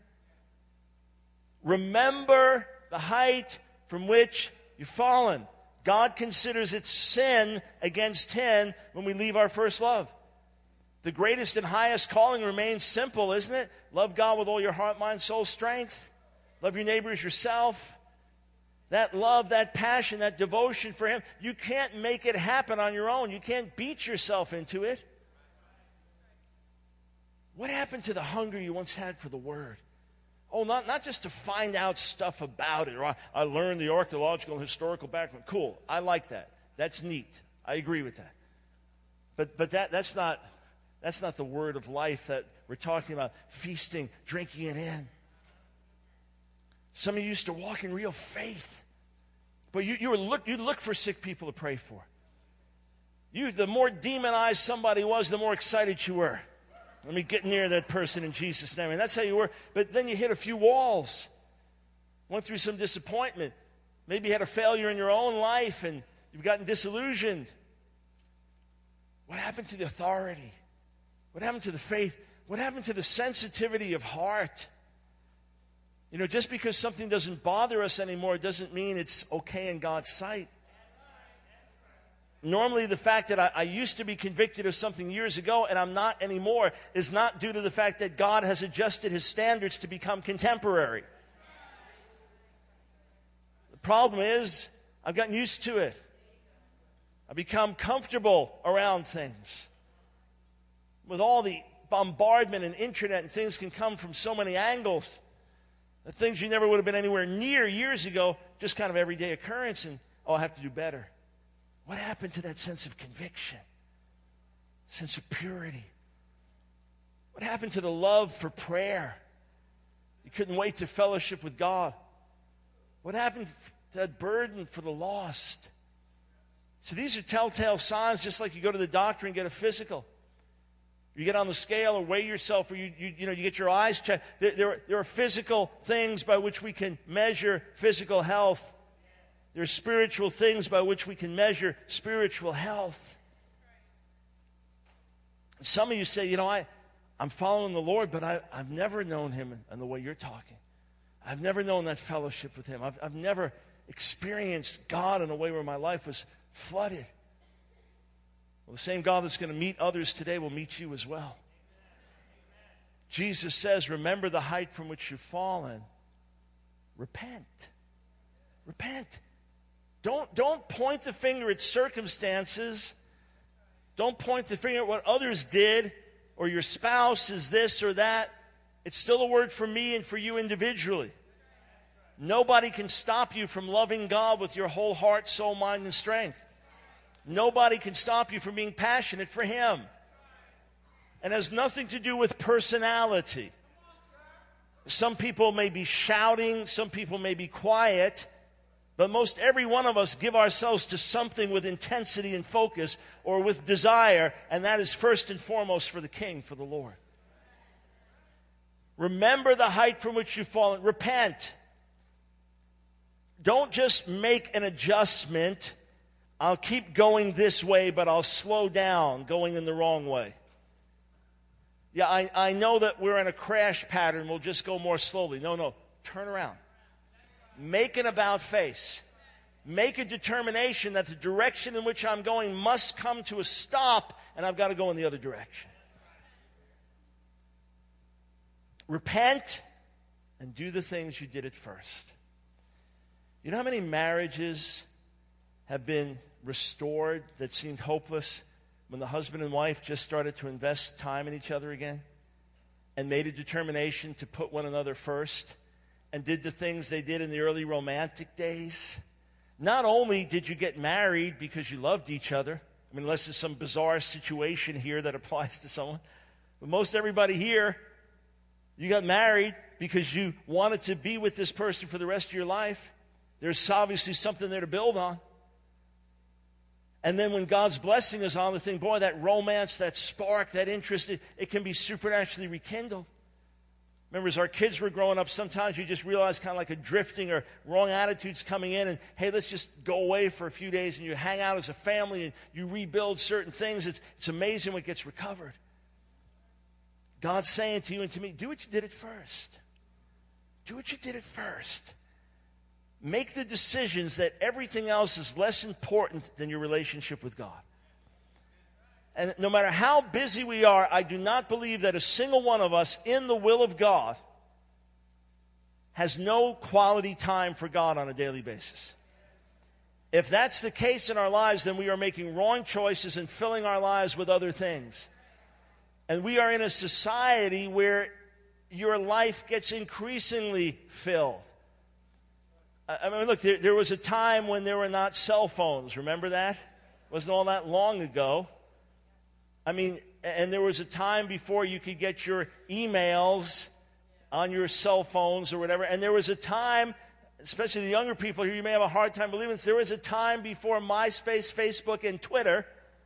Remember the height from which you've fallen. God considers it sin against Him when we leave our first love. The greatest and highest calling remains simple, isn't it? Love God with all your heart, mind, soul, strength. Love your neighbor as yourself. That love, that passion, that devotion for Him, you can't make it happen on your own. You can't beat yourself into it. What happened to the hunger you once had for the Word? Oh, not, not just to find out stuff about it, or I, I learned the archaeological and historical background. Cool, I like that. That's neat. I agree with that. But but that that's not that's not the word of life that we're talking about, feasting, drinking it in. Some of you used to walk in real faith. But you, you were look you look for sick people to pray for. You the more demonized somebody was, the more excited you were. Let me get near that person in Jesus' name. And that's how you were. But then you hit a few walls. Went through some disappointment. Maybe you had a failure in your own life and you've gotten disillusioned. What happened to the authority? What happened to the faith? What happened to the sensitivity of heart? You know, just because something doesn't bother us anymore doesn't mean it's okay in God's sight. Normally, the fact that I, I used to be convicted of something years ago and I'm not anymore is not due to the fact that God has adjusted his standards to become contemporary. The problem is, I've gotten used to it. I've become comfortable around things. With all the bombardment and internet, and things can come from so many angles. The things you never would have been anywhere near years ago, just kind of everyday occurrence, and, oh, I have to do better. What happened to that sense of conviction? Sense of purity? What happened to the love for prayer? You couldn't wait to fellowship with God. What happened to that burden for the lost? So these are telltale signs, just like you go to the doctor and get a physical. You get on the scale or weigh yourself, or you, you, you know, you get your eyes checked. There, there, there are physical things by which we can measure physical health. There are spiritual things by which we can measure spiritual health. Some of you say, you know, I, I'm following the Lord, but I, I've never known him in, in the way you're talking. I've never known that fellowship with him. I've, I've never experienced God in a way where my life was flooded. Well, the same God that's going to meet others today will meet you as well. Jesus says, remember the height from which you've fallen. Repent. Repent. Don't, don't point the finger at circumstances. Don't point the finger at what others did or your spouse is this or that. It's still a word for me and for you individually. Nobody can stop you from loving God with your whole heart, soul, mind, and strength. Nobody can stop you from being passionate for him. And it has nothing to do with personality. Some people may be shouting, some people may be quiet, but most every one of us give ourselves to something with intensity and focus or with desire, and that is first and foremost for the King, for the Lord. Remember the height from which you've fallen. Repent. Don't just make an adjustment. I'll keep going this way, but I'll slow down going in the wrong way. Yeah, I, I know that we're in a crash pattern. We'll just go more slowly. No, no. Turn around. Make an about face. Make a determination that the direction in which I'm going must come to a stop, and I've got to go in the other direction. Repent and do the things you did at first. You know how many marriages have been restored that seemed hopeless when the husband and wife just started to invest time in each other again and made a determination to put one another first and did the things they did in the early romantic days? Not only did you get married because you loved each other, I mean, unless there's some bizarre situation here that applies to someone, but most everybody here, you got married because you wanted to be with this person for the rest of your life. There's obviously something there to build on. And then when God's blessing is on the thing, boy, that romance, that spark, that interest, it, it can be supernaturally rekindled. Remember, as our kids were growing up, sometimes you just realize kind of like a drifting or wrong attitudes coming in, and hey, let's just go away for a few days, and you hang out as a family, and you rebuild certain things. It's, it's amazing what gets recovered. God's saying to you and to me, do what you did at first. Do what you did at first. Make the decisions that everything else is less important than your relationship with God. And no matter how busy we are, I do not believe that a single one of us in the will of God has no quality time for God on a daily basis. If that's the case in our lives, then we are making wrong choices and filling our lives with other things. And we are in a society where your life gets increasingly filled. I mean, look, there, there was a time when there were not cell phones. Remember that? It wasn't all that long ago. I mean, and there was a time before you could get your emails on your cell phones or whatever. And there was a time, especially the younger people here, you may have a hard time believing this, there was a time before MySpace, Facebook, and Twitter.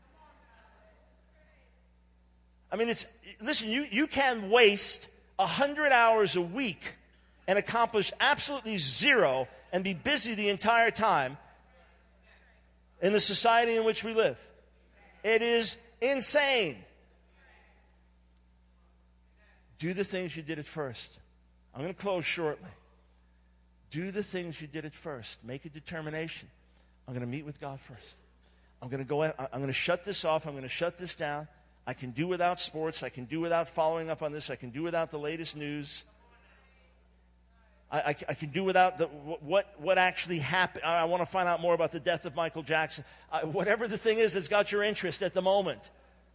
I mean, it's, listen, you, you can waste one hundred hours a week and accomplish absolutely zero and be busy the entire time in the society in which we live. It is insane. Do the things you did at first. I'm going to close shortly. Do the things you did at first. Make a determination. I'm going to meet with God first. I'm going to go. I'm going to shut this off. I'm going to shut this down. I can do without sports. I can do without following up on this. I can do without the latest news. I, I, I can do without the, what, what actually happened. I, I want to find out more about the death of Michael Jackson. I, whatever the thing is that's got your interest at the moment.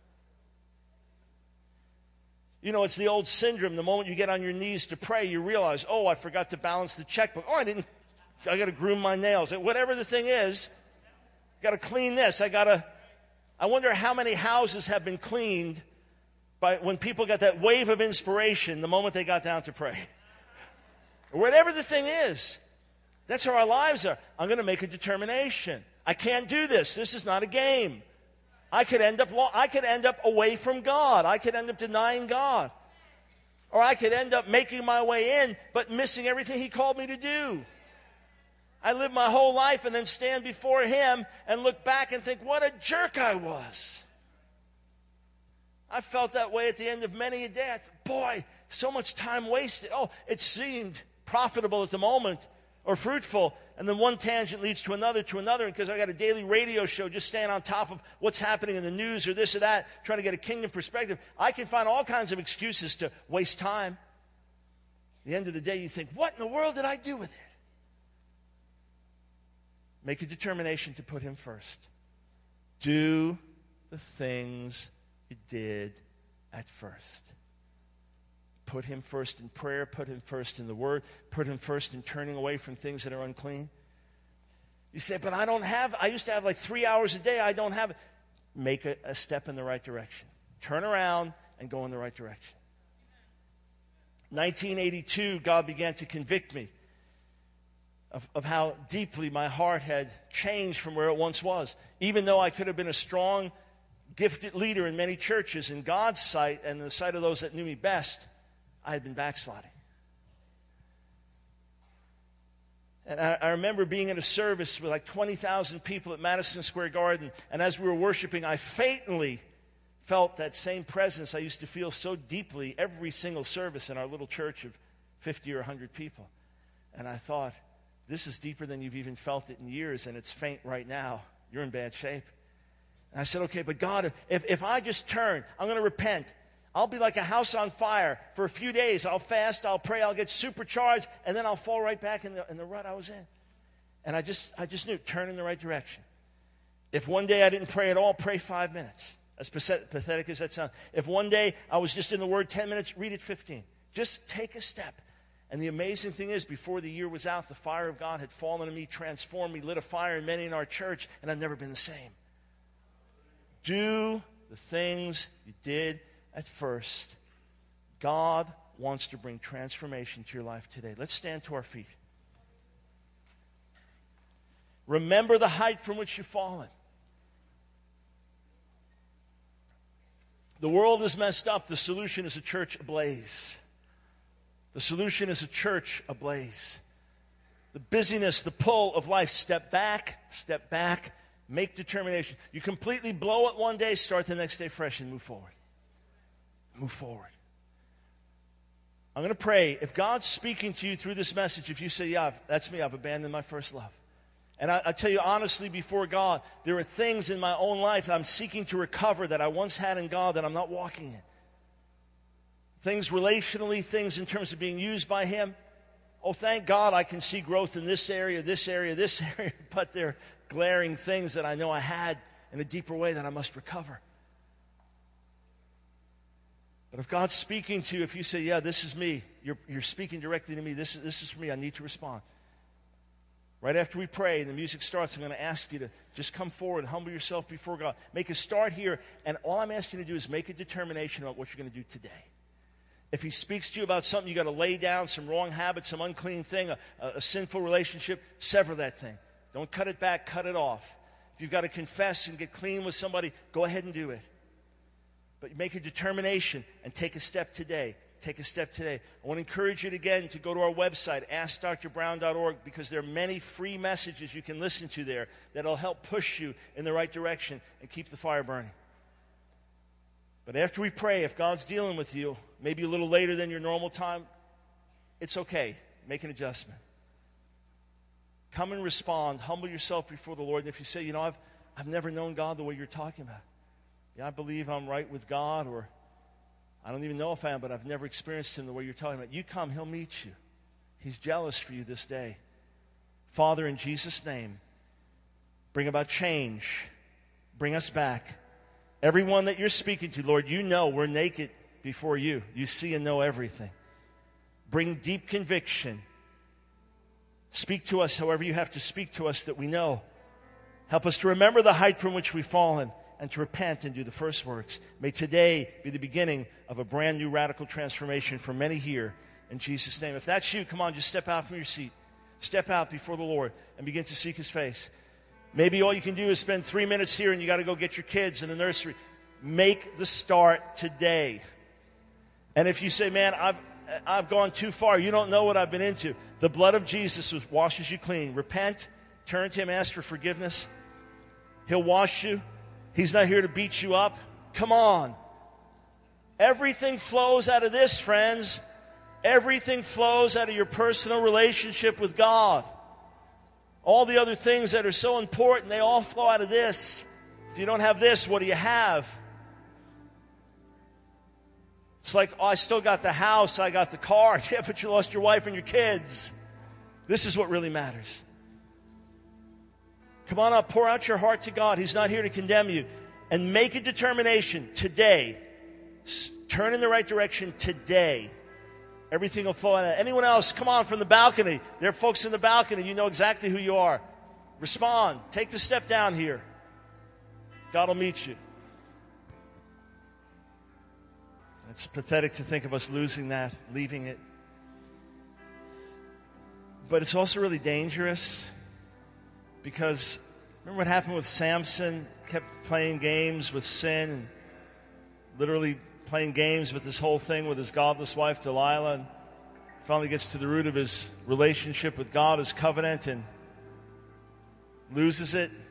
You know, it's the old syndrome. The moment you get on your knees to pray, you realize, oh, I forgot to balance the checkbook. Oh, I didn't, I got to groom my nails. Whatever the thing is, got to clean this. I got to, I wonder how many houses have been cleaned by when people got that wave of inspiration the moment they got down to pray. Whatever the thing is, that's how our lives are. I'm going to make a determination. I can't do this. This is not a game. I could end up I could end up away from God. I could end up denying God. Or I could end up making my way in, but missing everything He called me to do. I live my whole life and then stand before Him and look back and think, what a jerk I was. I felt that way at the end of many a day. I thought, boy, so much time wasted. Oh, it seemed profitable at the moment or fruitful, and then one tangent leads to another, to another, and because I got a daily radio show just staying on top of what's happening in the news or this or that, trying to get a kingdom perspective, I can find all kinds of excuses to waste time. At the end of the day, you think, what in the world did I do with it? Make a determination to put Him first. Do the things you did at first. Put Him first in prayer, put Him first in the Word, put Him first in turning away from things that are unclean. You say, but I don't have, I used to have like three hours a day, I don't have it. Make a, a step in the right direction. Turn around and go in the right direction. nineteen eighty-two, God began to convict me of, of how deeply my heart had changed from where it once was. Even though I could have been a strong, gifted leader in many churches, in God's sight and in the sight of those that knew me best, I had been backsliding. And I, I remember being in a service with like twenty thousand people at Madison Square Garden, and as we were worshiping, I faintly felt that same presence I used to feel so deeply every single service in our little church of fifty or one hundred people. And I thought, this is deeper than you've even felt it in years, and it's faint right now. You're in bad shape. And I said, okay, but God, if, if I just turn, I'm going to repent. I'll be like a house on fire for a few days. I'll fast, I'll pray, I'll get supercharged, and then I'll fall right back in the, in the rut I was in. And I just, I just knew, turn in the right direction. If one day I didn't pray at all, pray five minutes. As pathetic as that sounds. If one day I was just in the Word ten minutes, read it fifteen. Just take a step. And the amazing thing is, before the year was out, the fire of God had fallen on me, transformed me, lit a fire in many in our church, and I've never been the same. Do the things you did at first. God wants to bring transformation to your life today. Let's stand to our feet. Remember the height from which you've fallen. The world is messed up. The solution is a church ablaze. The solution is a church ablaze. The busyness, the pull of life. Step back, step back, make determination. You completely blow it one day, start the next day fresh and move forward. Move forward. I'm going to pray. If God's speaking to you through this message, if you say, yeah, that's me, I've abandoned my first love. And I, I tell you honestly before God, there are things in my own life that I'm seeking to recover that I once had in God that I'm not walking in. Things relationally, things in terms of being used by Him. Oh, thank God I can see growth in this area, this area, this area, but there are glaring things that I know I had in a deeper way that I must recover. But if God's speaking to you, if you say, yeah, this is me, you're, you're speaking directly to me, this is, this is for me, I need to respond. Right after we pray and the music starts, I'm going to ask you to just come forward, humble yourself before God. Make a start here, and all I'm asking you to do is make a determination about what you're going to do today. If he speaks to you about something, you got to lay down some wrong habit, some unclean thing, a, a, a sinful relationship, sever that thing. Don't cut it back, cut it off. If you've got to confess and get clean with somebody, go ahead and do it. But make a determination and take a step today. Take a step today. I want to encourage you again to go to our website, ask dr brown dot org, because there are many free messages you can listen to there that will help push you in the right direction and keep the fire burning. But after we pray, if God's dealing with you, maybe a little later than your normal time, it's okay. Make an adjustment. Come and respond. Humble yourself before the Lord. And if you say, you know, I've, I've never known God the way you're talking about. Yeah, I believe I'm right with God, or I don't even know if I am, but I've never experienced him the way you're talking about. You come, he'll meet you. He's jealous for you this day. Father, in Jesus' name, bring about change. Bring us back. Everyone that you're speaking to, Lord, you know we're naked before you. You see and know everything. Bring deep conviction. Speak to us however you have to speak to us that we know. Help us to remember the height from which we've fallen and to repent and do the first works. May today be the beginning of a brand new radical transformation for many here in Jesus' name. If that's you, come on, just step out from your seat. Step out before the Lord and begin to seek his face. Maybe all you can do is spend three minutes here and you got to go get your kids in the nursery. Make the start today. And if you say, man, I've, I've gone too far, you don't know what I've been into, the blood of Jesus washes you clean. Repent, turn to him, ask for forgiveness. He'll wash you. He's not here to beat you up. Come on. Everything flows out of this, friends. Everything flows out of your personal relationship with God. All the other things that are so important, they all flow out of this. If you don't have this, what do you have? It's like, oh, I still got the house, I got the car. Yeah, but you lost your wife and your kids. This is what really matters. Come on up, pour out your heart to God. He's not here to condemn you. And make a determination today. Turn in the right direction today. Everything will flow out. Anyone else, come on from the balcony. There are folks in the balcony. You know exactly who you are. Respond. Take the step down here. God will meet you. It's pathetic to think of us losing that, leaving it. But it's also really dangerous because remember what happened with Samson? Kept playing games with sin and literally playing games with this whole thing with his godless wife Delilah, and finally gets to the root of his relationship with God, his covenant, and loses it.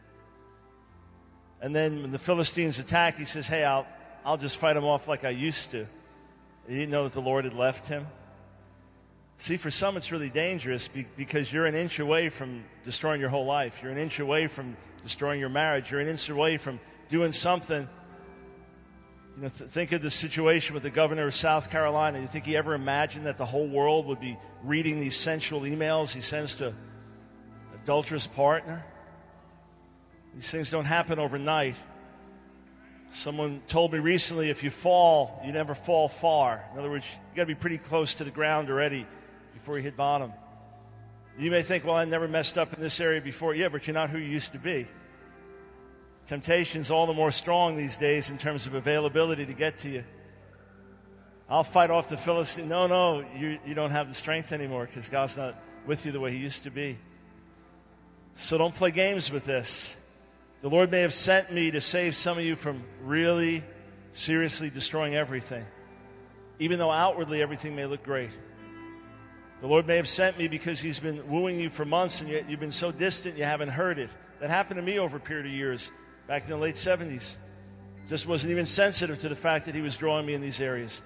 And then when the Philistines attack, he says, hey, I'll, I'll just fight them off like I used to. He didn't know that the Lord had left him. See, for some it's really dangerous because you're an inch away from destroying your whole life. You're an inch away from destroying your marriage. You're an inch away from doing something. You know, th- think of the situation with the governor of South Carolina. You think he ever imagined that the whole world would be reading these sensual emails he sends to an adulterous partner? These things don't happen overnight. Someone told me recently, if you fall, you never fall far. In other words, you got to be pretty close to the ground already before you hit bottom. You may think, well, I never messed up in this area before. Yeah, but you're not who you used to be. Temptation's all the more strong these days in terms of availability to get to you. I'll fight off the Philistine. No, no, you, you don't have the strength anymore because God's not with you the way he used to be. So don't play games with this. The Lord may have sent me to save some of you from really seriously destroying everything, even though outwardly everything may look great. The Lord may have sent me because he's been wooing you for months and yet you've been so distant you haven't heard it. That happened to me over a period of years, back in the late seventies. Just wasn't even sensitive to the fact that he was drawing me in these areas.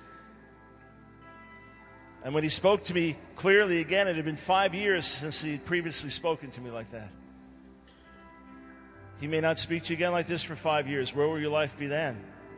And when he spoke to me clearly again, it had been five years since he had previously spoken to me like that. He may not speak to you again like this for five years. Where will your life be then?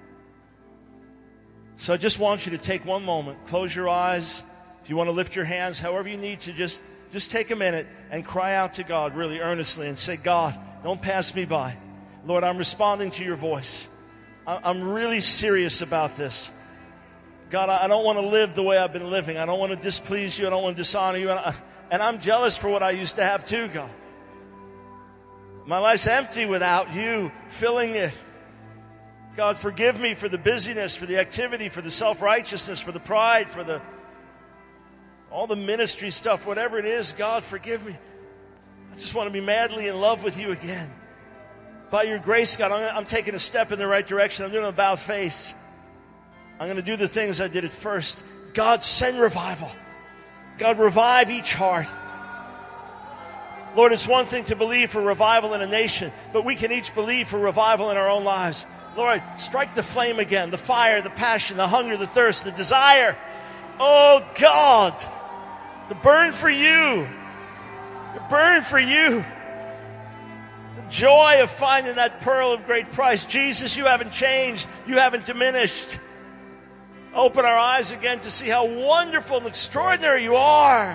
So I just want you to take one moment, close your eyes. If you want to lift your hands, however you need to, just, just take a minute and cry out to God really earnestly and say, God, don't pass me by. Lord, I'm responding to your voice. I'm really serious about this. God, I don't want to live the way I've been living. I don't want to displease you. I don't want to dishonor you. And, I, and I'm jealous for what I used to have too, God. My life's empty without you filling it. God, forgive me for the busyness, for the activity, for the self-righteousness, for the pride, for the all the ministry stuff, whatever it is. God, forgive me. I just want to be madly in love with you again. By your grace, God, I'm, I'm taking a step in the right direction. I'm doing it about faith. I'm going to do the things I did at first. God, send revival. God, revive each heart. Lord, it's one thing to believe for revival in a nation, but we can each believe for revival in our own lives. Lord, strike the flame again, the fire, the passion, the hunger, the thirst, the desire. Oh, God, to burn for you. To burn for you. The joy of finding that pearl of great price. Jesus, you haven't changed. You haven't diminished. Open our eyes again to see how wonderful and extraordinary you are.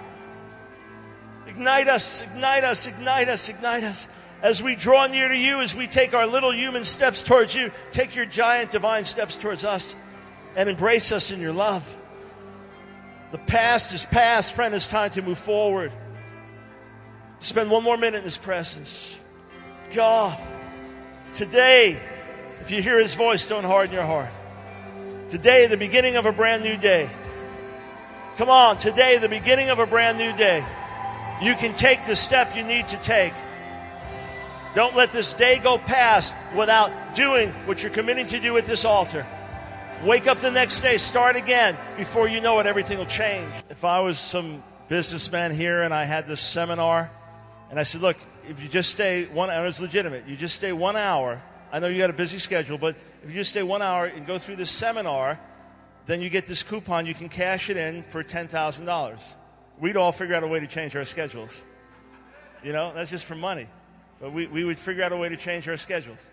Ignite us, ignite us, ignite us, ignite us. As we draw near to you, as we take our little human steps towards you, take your giant divine steps towards us and embrace us in your love. The past is past, friend. It's time to move forward. Spend one more minute in his presence. God, today, if you hear his voice, don't harden your heart. Today, the beginning of a brand new day. Come on, today, the beginning of a brand new day. You can take the step you need to take. Don't let this day go past without doing what you're committing to do at this altar. Wake up the next day, start again. Before you know it, everything will change. If I was some businessman here and I had this seminar, and I said, look, if you just stay one hour, it's legitimate. You just stay one hour. I know you got a busy schedule, but if you just stay one hour and go through this seminar, then you get this coupon. You can cash it in for ten thousand dollars. We'd all figure out a way to change our schedules. You know, that's just for money. But we, we would figure out a way to change our schedules.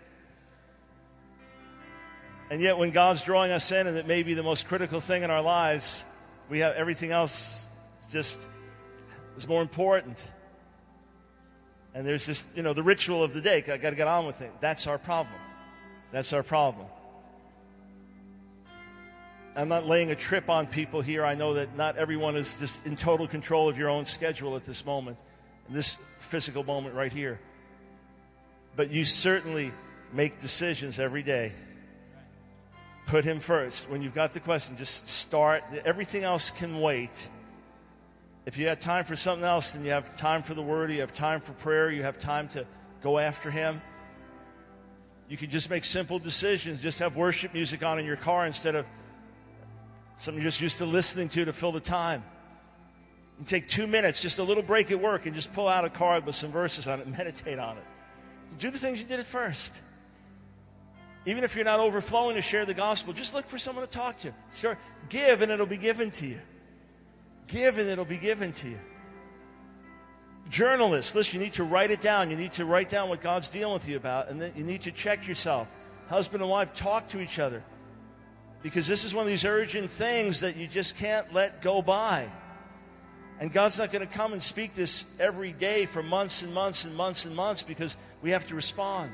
And yet when God's drawing us in, and it may be the most critical thing in our lives, we have everything else just is more important. And there's just, you know, the ritual of the day. I got to get on with it. That's our problem. That's our problem. I'm not laying a trip on people here. I know that not everyone is just in total control of your own schedule at this moment, in this physical moment right here. But you certainly make decisions every day. Put him first. When you've got the question, just start. Everything else can wait. If you have time for something else, then you have time for the Word, you have time for prayer, you have time to go after him. You can just make simple decisions. Just have worship music on in your car instead of something you're just used to listening to to fill the time. You take two minutes, just a little break at work, and just pull out a card with some verses on it and meditate on it. Do the things you did at first. Even if you're not overflowing to share the gospel, just look for someone to talk to. Start, give and it'll be given to you. Give and it'll be given to you. Journalists, listen, you need to write it down. You need to write down what God's dealing with you about, and then you need to check yourself. Husband and wife, talk to each other. Because this is one of these urgent things that you just can't let go by. And God's not going to come and speak this every day for months and months and months and months because we have to respond.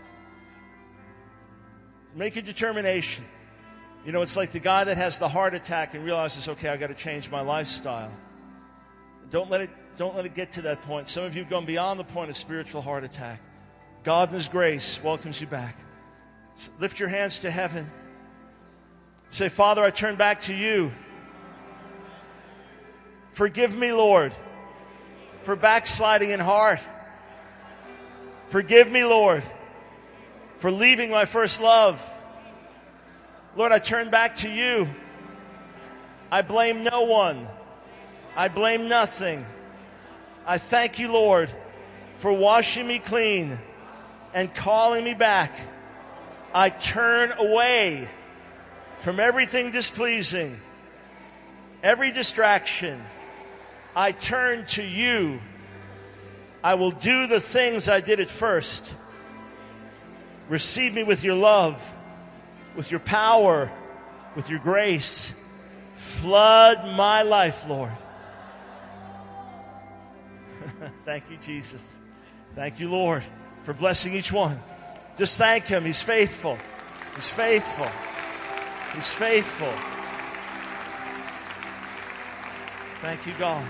Make a determination. You know, it's like the guy that has the heart attack and realizes, okay, I've got to change my lifestyle. Don't let it, don't let it get to that point. Some of you have gone beyond the point of spiritual heart attack. God in his grace welcomes you back. So lift your hands to heaven. Say, Father, I turn back to you. Forgive me, Lord, for backsliding in heart. Forgive me, Lord, for leaving my first love. Lord, I turn back to you. I blame no one. I blame nothing. I thank you, Lord, for washing me clean and calling me back. I turn away from everything displeasing, every distraction. I turn to you. I will do the things I did at first. Receive me with your love, with your power, with your grace. Flood my life, Lord. Thank you, Jesus. Thank you, Lord, for blessing each one. Just thank him. He's faithful. He's faithful. He's faithful. Thank you, God.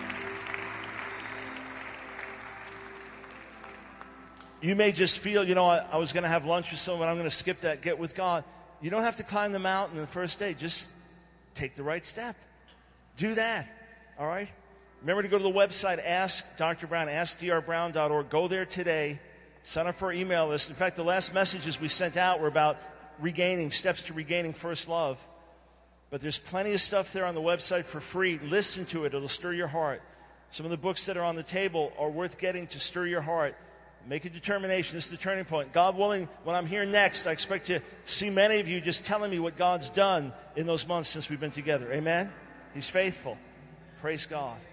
You may just feel, you know, I, I was going to have lunch with someone, I'm going to skip that, get with God. You don't have to climb the mountain the first day. Just take the right step. Do that, all right? Remember to go to the website, Ask Doctor Brown, ask d r brown dot org. Go there today. Sign up for our email list. In fact, the last messages we sent out were about regaining, steps to regaining first love. But there's plenty of stuff there on the website for free. Listen to it. It'll stir your heart. Some of the books that are on the table are worth getting to stir your heart. Make a determination. This is the turning point. God willing, when I'm here next, I expect to see many of you just telling me what God's done in those months since we've been together. Amen? He's faithful. Praise God.